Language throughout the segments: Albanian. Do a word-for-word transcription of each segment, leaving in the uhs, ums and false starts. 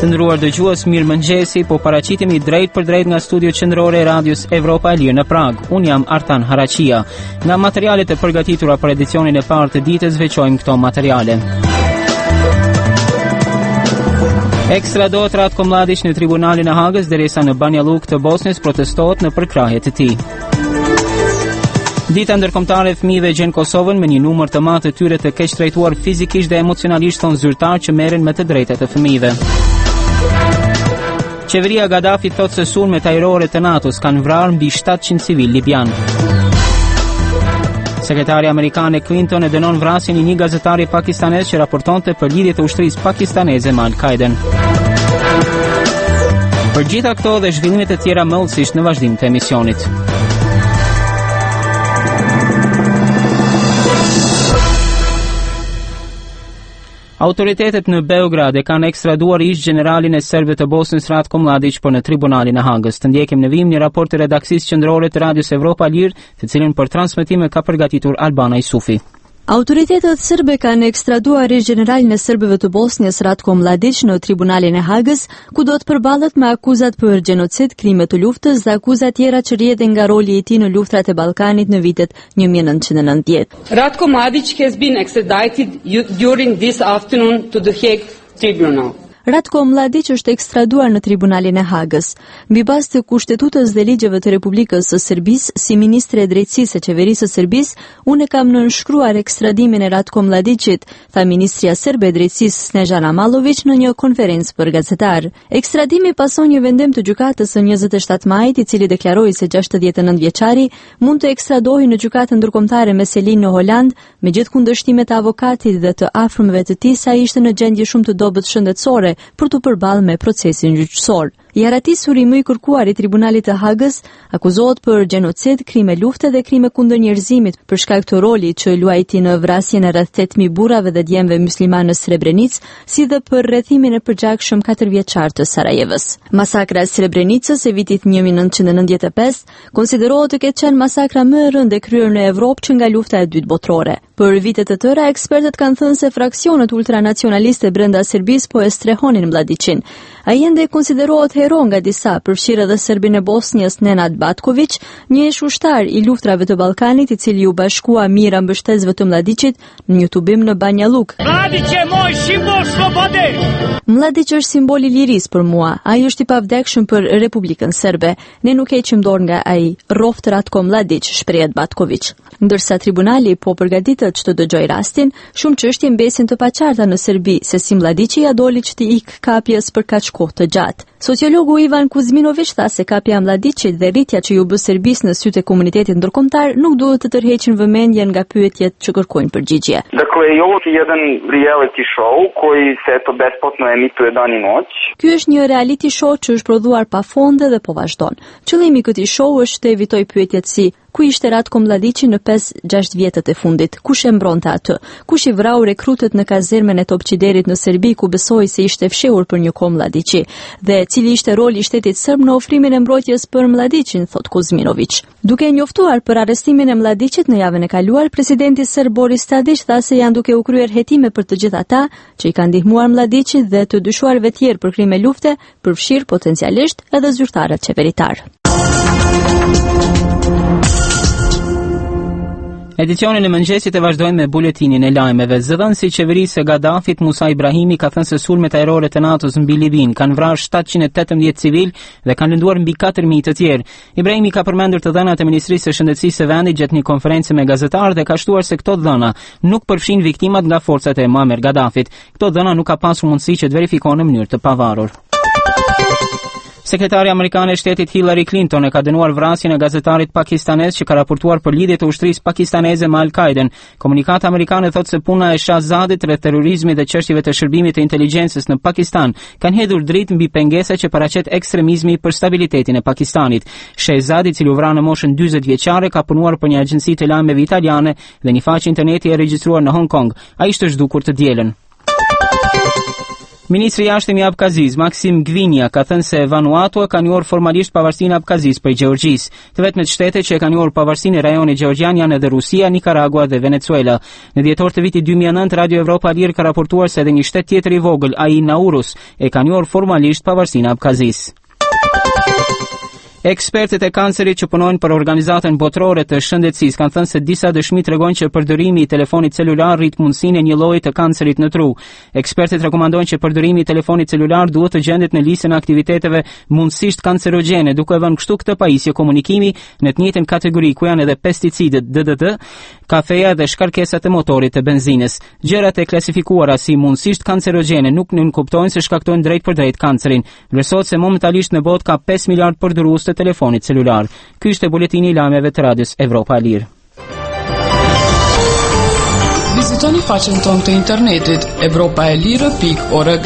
Të nderuar dëgjues, mirëmëngjesi, po paraqitemi drejt për drejt nga studio qendrore e Radios Evropa e Lirë në Prag. Unë jam Artan Haraqia. Nga materialet e përgatitura për edicionin e parë të ditës veçojmë këto materiale. Ekstradohet Ratko Mladić në tribunalin e Hagës derisa në Banja Luka të Bosnjës protestohet në përkrahjet e tij. Dita ndërkombëtare e fëmijëve gjen Kosovën me një numër të madh të tyre të keq trajtuar fizikisht dhe emocionalisht thon zyrtar që merren me të drejtat e fëmijëve. Qeveria Gaddafi thot se sulmet ajrore të NATO-s kanë vrarë mbi shtatëqind civil libjan. Sekretari amerikane Clinton e dënon vrasjen e një gazetari pakistanez që raportonte për lidhjet e ushtrisë pakistaneze me Al-Qaeden. Për gjitha këto dhe zhvillimet e tjera mëllësisht në vazhdim të emisionit. Autoritetet në Beograd e kanë ekstraduar ish generalin e serbëve të Bosnjës Ratko Mladić për në tribunalin e Hagës. Të ndjekim në vim një raport të redaksisë qendrore të Radios Evropa Lirë, të cilën për transmetime ka përgatitur Albana Isufi. Autoritetet serbe kanë ekstraduar ish generalin e serbëve të Bosnjës Ratko Mladić në tribunalin e Hagës, ku do të përballet me akuzat për gjenocid, krime të luftës dhe akuzat tjera që rrjedhin nga roli i tij në luftrat e Ballkanit në vitet një mijë e nëntëqind e nëntëdhjetë. Ratko Mladić has been extradited during this afternoon to the Hague Tribunal. Ratko Mladić është ekstraduar në tribunalin e Hagës. Mbi bazë të kushtetutës dhe ligjeve të Republikës së Serbisë, si ministre e drejtësisë e qeverisë së Serbisë, unë kam nënshkruar ekstradimin e Ratko Mladićit, tha ministria serbe e drejtësisë Snežana Malović në një konferencë për gazetar. Ekstradimi pason një vendim të gjykatës së njëzet e shtatë majit, i cili deklaroi se gjashtëdhjetë e nëntë vjeçari mund të ekstradohej në gjykatën ndërkombëtare me Selin në Holand, me gjithë kundërshtimet e avokatit dhe të afërmëve të tij sa ishte në gjendje shumë të dobët shëndetësore për të përballë me procesin gjyqësor. Jaratisuri më i kërkuar i tribunalit të Hagës akuzohet për gjenocid, krime lufte dhe krime kundër njerëzimit për shkak të rolit që luajti në vrasjen e rreth tetë mijë burrave dhe djemve musliman në Srebrenicë, si dhe për rrethimin e përgjakshëm katër vjeçar të Sarajevës. Masakra e Srebrenicës e vitit një mijë e nëntëqind e nëntëdhjetë e pesë konsiderohet të ketë qenë masakra më e rëndë e kryer në Evropë që nga lufta e dytë botërore. Për vite të tëra, ekspertët kanë thënë se fraksionet ultranacionaliste brenda Serbisë po e strehonin Mladićin. Ai ende konsiderohet hero nga disa, përfshirë edhe serbin e Bosnjës Nenad Batković, një ish ushtar i luftrave të Ballkanit, i cili u bashkua mira mbështetësve të Mladićit në një tubim në Banja Luka. Mladić je moj simbol slobode. Mladić është simbol i lirisë për mua. Ai është i pavdekshëm për Republikën Serbe. Ne nuk heqim dorë nga ai. Rroft Ratko Mladić, shprehet Batković. Ndërsa tribunali po përgatitet që të dëgjojë rastin, shumë çështje mbesin të paqarta në Serbi, se si Mladići ja doli që të ik kapjes për kaq kohë të gjatë. Sociologu Ivan Kuzminović tha se kapja e Mladićit dhe rritja që ju bë Serbisë në sytë e komunitetit ndërkombëtar nuk duhet të tërheqin vëmendjen nga pyetjet që kërkojnë përgjigje. Dakle, i ovo je jedan reality show koji se eto besplatno emituje dan i noć. Ky është një reality show që është prodhuar pa fonde dhe po vazhdon. Qëllimi i këtij show është të evitoj pyetjet si: ku ishte Ratko Mladići në pesë gjashtë vjetët e fundit? Kush e mbronte atë? Kush i vrau rekrutët në kazermen e Topqiderit në Serbi, ku besoi se ishte fshehur për një kohë Mladići? Dhe cili ishte roli i shtetit serb në ofrimin e mbrojtjes për Mladićin, thot Kuzminović. Duke njoftuar për arrestimin e Mladićit në javën e kaluar, presidenti serb Boris Tadić tha se janë duke u kryer hetime për të gjithë ata që i kanë ndihmuar Mladićit dhe të dyshuarve tjerë për krime lufte, përfshirë potencialisht edhe zyrtarët qeveritar. Edicionin e mëngjesit e vazhdojmë me buletinin e lajmeve. Zëdhënësi i qeverisë së Gaddafit, Musa Ibrahimi, ka thënë se sulmet ajrore të NATO-s mbi Libin kanë vrarë shtatëqind e tetëmbëdhjetë civil dhe kanë lënduar mbi katër mijë të tjerë. Ibrahimi ka përmendur të dhënat e Ministrisë së Shëndetësisë së vendit gjatë një konferencë me gazetarë dhe ka shtuar se këto dhëna nuk përfshin viktimat nga forcat e Muammar Gaddafit. Këto dhëna nuk ka pasur mundësi që të verifikohen në mënyrë të pavarur. Sekretari amerikan e shtetit Hillary Clinton e ka dënuar vrasjen e gazetarit pakistanez që ka raportuar për lidhjet e ushtrisë pakistaneze me Al-Qaeden. Komunikata amerikane thotë se puna e Shahzadit rreth terrorizmit dhe çështjeve të shërbimit të inteligjencës në Pakistan kanë hedhur dritë mbi pengesa që paraqet ekstremizmi për stabilitetin e Pakistanit. Shahzadi, i cili u vra në moshën dyzet vjeçare, ka punuar për një agjenci të lajmeve italiane dhe një faqe interneti e regjistruar në Hong Kong. Ai ishte zhdukur të dielën. Ministri i Jashtëm i Abkazis, Maksim Gvinia, ka thënë se Vanuatu e ka njohur formalisht pavarësinë e Abkazis prej Gjeorgjisë. Të vetmet shtete që e kanë njohur pavarësinë e rajonit gjeorgjian janë edhe Rusia, Nikaragua dhe Venezuela. Në dhjetor të vitit dy mijë e nëntë, Radio Evropa Lir ka raportuar se edhe një shtet tjetër i vogël, ai Naurus, e ka njohur formalisht pavarësinë e Abkazis. Ekspertët e kancerit që punojnë për organizatën botërore të shëndetësisë kanë thënë se disa dëshmi tregojnë që përdorimi i telefonit celular rrit mundësinë e një lloji të kancerit në tru. Ekspertët rekomandojnë që përdorimi i telefonit celular duhet të gjendet në listën e aktiviteteve mundësisht kancerogjene, duke vënë kështu këtë pajisje komunikimi në të njëjtën kategori ku janë edhe pesticidet D D T, kafeja dhe shkarkesat e motorit të benzinës. Gjërat e klasifikuara si mundësisht kancerogjene nuk nënkuptojnë se shkaktojnë drejt për drejt kancerin. Vlerësohet se momentalisht në botë ka pesë miliard përdorues të telefonit celular. Ky ishte buletini i lajmeve të Radios Evropa e Lirë. Vizitoni faqen tonë të internetit evropa e lirë pikë org.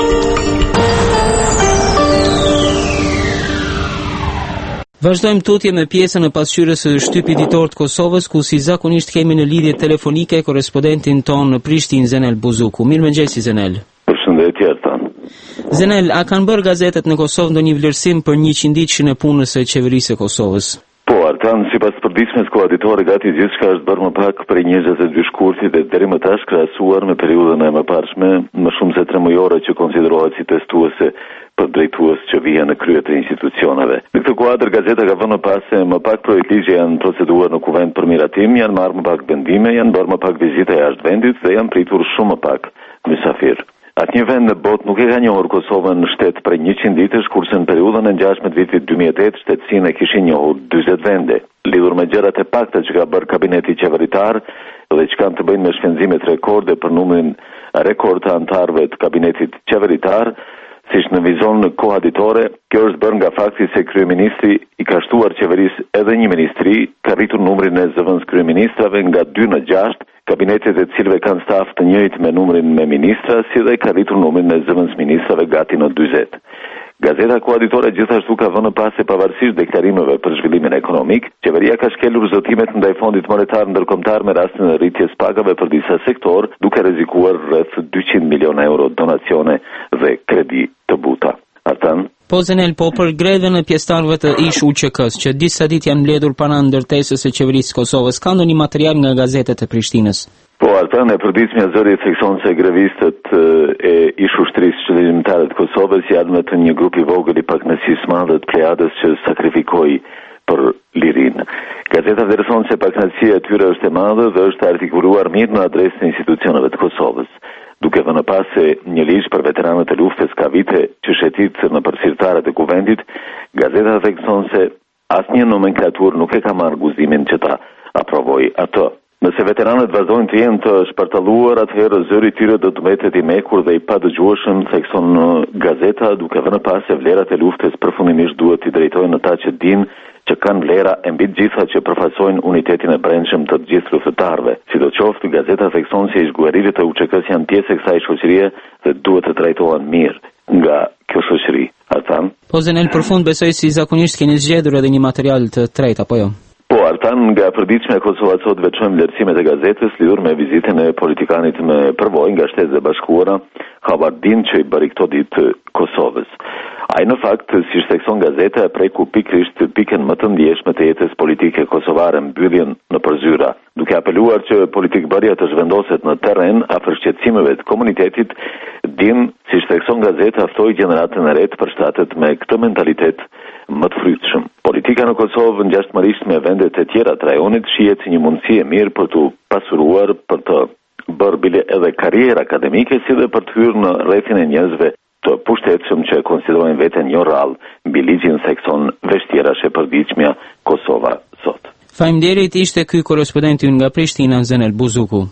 Vazhdojmë tutje me pjesën e pasqyrës së shtypit ditor të Kosovës, ku si zakonisht kemi në lidhje telefonike korrespondentin ton në Prishtinë, Zenel Buzuku. Mirëmëngjesi Zenel. Përshëndetje Artan. Zenel, a kanë bërë gazetet në Kosovë ndonjë vlerësim për njëqind ditëshin e punës së qeverisë së Kosovës? Po, Artan, sipas përditshmës koaditore, gati gjithçka është bërë më pak për njëzet e dy shkurtit dhe deri më tash krahasuar me periudhën e mëparshme, më shumë se tre mujore që konsiderohet si testuese për drejtues që vijnë në krye të institucioneve. Në këtë kuadër, gazeta ka vënë pas se më pak projektligje janë proceduar në kuvend për miratim, janë marrë më pak vendime, janë bërë më pak vizita jashtë vendit dhe janë pritur shumë më pak mysafir. Atë një vend në botë nuk e ka njohur Kosovën në shtet për njëqind ditësh, kurse në periudhën e ngjashme të vitit dy mijë e tetë shtetësinë e kishin njohur dyzet vende. Lidhur me gjërat e pakta që ka bërë kabineti qeveritar dhe që kanë të bëjnë me shpenzimet rekorde për numrin rekord të antarëve të kabinetit qeveritar, siç në vizon në koaditore, kjo është bërë nga fakti se kryeministri i ka shtuar qeverisë edhe një ministri, ka rritur numrin e zëvendës kryeministrave nga dy në gjashtë, kabinetet e cilëve kanë staf të njëjtë me numrin me ministra, si dhe ka rritur numrin e zëvendës ministrave gati në dyzet. Gazeta Koaditore gjithashtu ka vënë pas se pavarësisht deklarimeve për zhvillimin ekonomik, qeveria ka shkelur zotimet ndaj Fondit Monetar Ndërkombëtar me rastin e rritjes pagave për disa sektor, duke rrezikuar rreth dyqind milion euro donacione dhe kredi të buta. Artan? Po Zenel, po për grevën e pjesëtarëve të ish U Q K-s, që disa ditë janë mbledhur para ndërtesës së qeverisë së Kosovës, ka ndonjë material nga gazetet e Prishtinës? Po, Artan, e përditshmja zëri thekson se grevistët e ish ushtrisë qëllimtare të Kosovës janë me të një grup i vogël i pakënaqësisë madhe të plejadës që sakrifikoi për lirinë. Gazeta vlerëson se pakënaqësia e tyre është e madhe dhe është artikuluar mirë në adresë të institucioneve të Kosovës. Duke vënë pas se një ligj për veteranët e luftës ka vite që shetit në përsirtarët e kuvendit, gazeta thekson se asnjë nomenklaturë nuk e ka marrë guximin që ta aprovojë atë. Nëse veteranët vazhdojnë të jenë të shpartalluar, atëherë zëri i tyre do të mbetet i mekur dhe i padëgjueshëm, thekson gazeta, duke vënë pas se vlerat e luftës përfundimisht duhet t'i drejtojnë ata që dinë që kanë vlera e mbi të gjitha që përfaqësojnë unitetin e brendshëm të të gjithë luftëtarëve. Sidoqoftë, gazeta thekson se ish-guerrilët e U Q K-s janë pjesë e kësaj shoqërie dhe duhet të trajtohen mirë nga kjo shoqëri. Artan? Po Zenel, për fund besoj si zakonisht keni zgjedhur edhe një material të tretë apo jo? Po, Artan, nga përditshmja e Kosovës sot veçojmë vlerësimet e gazetës lidhur me vizitën e politikanit me përvojë nga Shtetet e Bashkuara, Habardin, që i bëri këto ditë Kosovës. Ai në fakt, si thekson gazeta, e preku pikërisht pikën më të ndjeshme të jetës politike kosovare, mbylljen në përzyra, duke apeluar që politikbërja të zhvendoset në terren afër shqetësimeve të komunitetit. Din, si thekson gazeta, ftoi gjeneratën e re të përshtatet me këtë mentalitet më të frytshëm. Politika në Kosovë ngjashmërisht me vendet e tjera të rajonit shihet si një mundësi e mirë për të pasuruar, për të bërë bile edhe karrierë akademike, si dhe për të hyrë në rrethin e njerëzve të pushtetshëm që konsiderojnë veten një rrallë mbi ligjin thekson vështirash e përditshmja Kosova sot. Faleminderit, ishte ky korrespondenti nga Prishtina, Zenel Buzuku.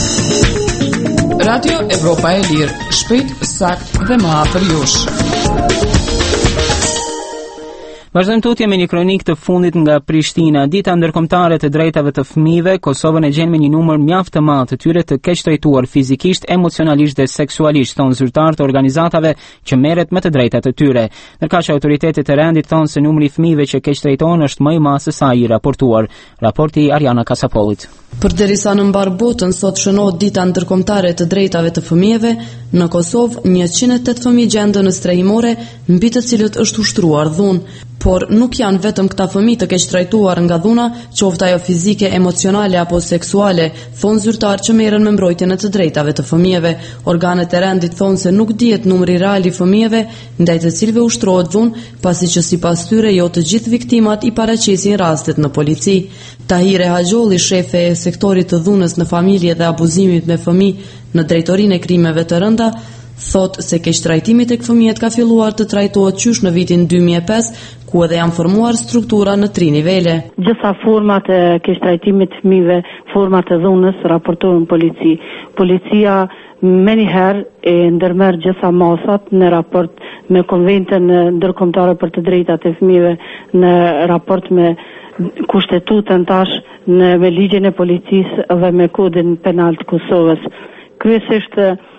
Radio Evropa e Lirë, shpejt, sakt dhe më afër jush. Vazhdojmë tutje me një kronik të fundit nga Prishtina. Dita ndërkombëtare të drejtave të fëmijëve, Kosovën e gjen me një numër mjaft të madh të tyre të keq trajtuar fizikisht, emocionalisht dhe seksualisht, thonë zyrtarë të organizatave që merret me të drejtat e tyre. Ndërkaq autoritetet e rendit thonë se numri i fëmijëve që keq trajtohen është më i madh se sa i raportuar. Raporti i Ariana Kasapollit. Përderisa në mbar botën sot shënohet dita ndërkombëtare të drejtave të fëmijëve, në Kosovë njëqind e tetë fëmijë gjenden në strehimore, mbi të cilët është ushtruar dhunë. Por nuk janë vetëm këta fëmijë të keq trajtuar nga dhuna, qoftë ajo fizike, emocionale apo seksuale, thonë zyrtarë që merren me mbrojtjen e të drejtave të fëmijëve. Organet e rendit thonë se nuk dihet numri real i fëmijëve ndaj të cilëve ushtrohet dhunë, pasi që sipas tyre jo të gjithë viktimat i paraqesin rastet në polici. Tahire Haxholli, shefe e sektorit të dhunës në familje dhe abuzimit me fëmijë në drejtorinë e krimeve të rënda, thot se keq trajtimi tek fëmijët ka filluar të trajtohet qysh në vitin dy mijë e pesë, ku edhe janë formuar struktura në tri nivele. Gjitha format e keq trajtimit të fëmijëve, format e dhunës raportohen polici. Policia më njëherë e ndërmerr gjitha masat në raport me konventën ndërkombëtare për të drejtat e fëmijëve, në raport me kushtetutën tash, në me ligjin e policisë dhe me kodin penal të Kosovës. Kryesisht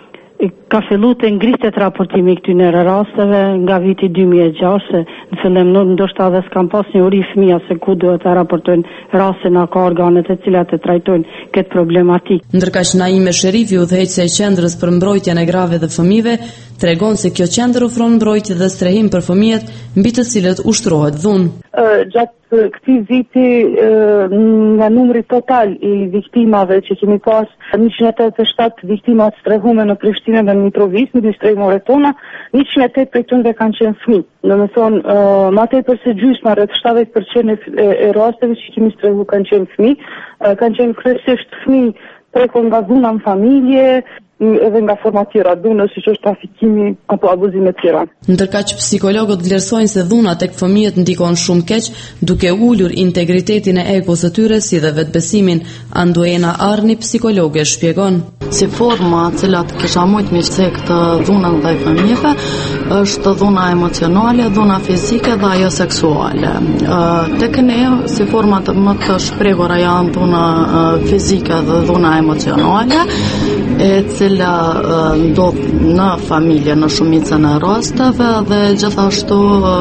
ka fillu të ngritet raportimi këtyre rasteve nga viti dy mijë e gjashtë, në fillim ndoshta edhe s'kan pas një uri fëmija se ku duhet të raportojnë raste nga ka organet e cilat e trajtojnë këtë problematikë. Ndërkaq Naime Sherifi, udhëheqëse e qendrës për mbrojtjen e grave dhe fëmijëve, tregon se kjo qendër ofron mbrojtje dhe strehim për fëmijët mbi të cilët ushtrohet dhunë. Gjatë këtij viti nga numri total i viktimave që kemi pas, njëqind e tetëdhjetë e shtatë viktima të strehume në Prishtinë dhe në Mitrovic, në dy strehimore tona, njëqind e tetë prej tyre kanë qenë fëmijë. Domethënë, më tepër se gjysma, rreth shtatëdhjetë përqind e rasteve që kemi strehu kanë qenë fëmijë, kanë qenë kryesisht fëmijë prekur nga dhuna në familje, edhe nga forma tjera dhunës, siç është trafikimi apo abuzime të tjera. Ndërkaq psikologët vlerësojnë se dhuna tek fëmijët ndikon shumë keq, duke ulur integritetin e egos së tyre si dhe vetbesimin. Anduena Arni, psikologe, shpjegon. Si forma cilat kisha mujt me qëse këtë dhunën dhe fëmijëve, është dhuna emocionale, dhuna fizike dhe ajo seksuale. Tek ne, si format më të shprehura janë dhuna fizike dhe dhuna emocionale, e cila ndodh në familje në shumicën e rasteve dhe gjithashtu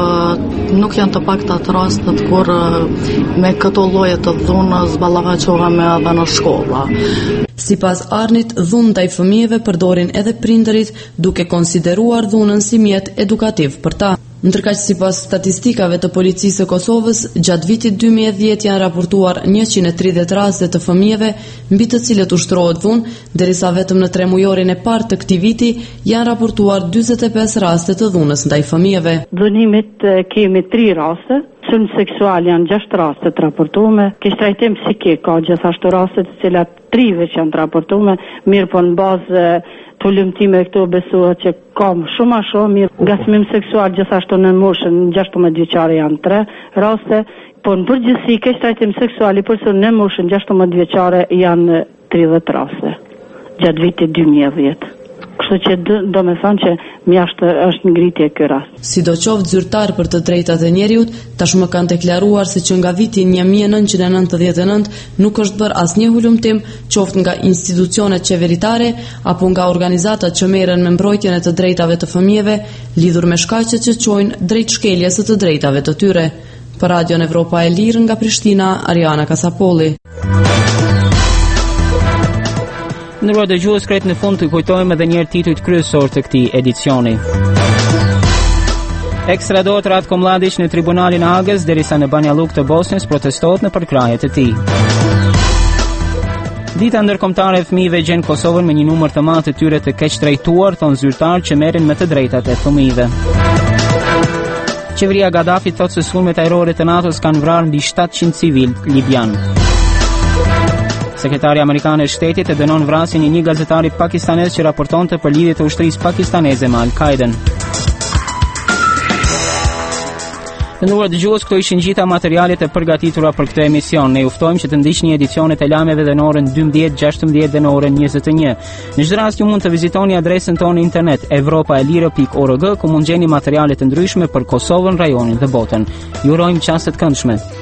nuk janë të paktat rastet kur me këto lloje të dhunës ballafaqohemi edhe në shkolla. Sipas Arnit, dhunë ndaj fëmijëve përdorin edhe prindërit, duke konsideruar dhunën si mjet edukativ për ta. Ndërkaq sipas statistikave të policisë së Kosovës, gjatë vitit dy mijë e dhjetë janë raportuar njëqind e tridhjetë raste të fëmijëve mbi të cilët ushtrohet dhunë, derisa vetëm në tremujorin e parë të këtij viti janë raportuar dyzet e pesë raste të dhunës ndaj fëmijëve. Dhunimit kemi tri raste. Sulm seksual janë gjashtë raste të raportuar, keq trajtim psikik ka gjithashtu raste të cilat tri veç janë të raportuar, mirë po në bazë të lëmtime këto besohet që kam shumë a shumë mirë. Ngasmim seksual gjithashtu në moshën gjashtëmbëdhjetë vjeçare janë tre raste, po në përgjithësi keq trajtim seksual i përsëri në moshën gjashtëmbëdhjetë vjeçare janë tridhjetë raste gjatë vitit dy mijë e dhjetë. Kështu që do me thonë që mjashtë është ngritje ky rast. Sidoqoftë zyrtar për të drejtat e njeriut tashmë kanë deklaruar se që nga viti një mijë e nëntëqind e nëntëdhjetë e nëntë nuk është bërë asnjë hulumtim, qoftë nga institucionet qeveritare apo nga organizatat që merren me mbrojtjen e të drejtave të fëmijëve, lidhur me shkaqet që çojnë drejt shkeljes së të drejtave të tyre. Për Radion Evropa e Lirë nga Prishtina, Ariana Kasapolli. Ndërruar dëgjues, krejt në fund të kujtojmë edhe një herë titujt kryesor të këtij edicioni. Ekstradohet Ratko Mladić në tribunalin e Hagës, derisa në Banja Luka të Bosnjës protestohet në përkrahjet e tij. Dita ndërkombëtare e fëmijëve gjen Kosovën me një numër të madh të tyre të keq trajtuar, thon zyrtar që merren me të drejtat e fëmijëve. Qeveria Gaddafi thotë se sulmet ajrore të NATO-s kanë vrarë mbi shtatëqind civil libjan. Sekretari Amerikan e Shtetit e dënon vrasjen e një gazetari pakistanez që raportonte për lidhjet e ushtrisë pakistaneze me Al-Qaiden. Të nderuar dëgjues, këto ishin gjitha materialet e përgatitura për këtë emision. Ne uftojmë që të ndiqni edicionet e lajmeve dhe në orën dymbëdhjetë, gjashtëmbëdhjetë dhe në orën njëzet e një. Në çdo rast ju mund të vizitoni adresën tonë internet europa e lirë pikë org ku mund gjeni materiale të ndryshme për Kosovën, rajonin dhe botën. Ju urojmë qaste të këndshme.